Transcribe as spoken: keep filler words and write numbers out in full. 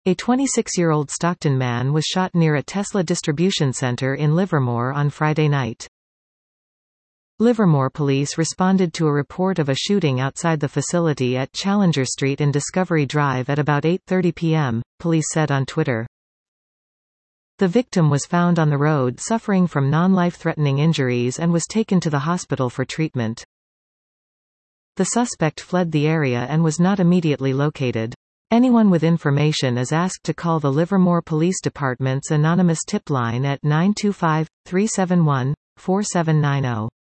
A twenty-six-year-old Stockton man was shot near a Tesla distribution center in Livermore on Friday night. Livermore police responded to a report of a shooting outside the facility at Challenger Street and Discovery Drive at about eight thirty p m, police said on Twitter. The victim was found on the road suffering from non-life-threatening injuries and was taken to the hospital for treatment. The suspect fled the area and was not immediately located. Anyone with information is asked to call the Livermore Police Department's anonymous tip line at nine two five, three seven one, four seven nine zero.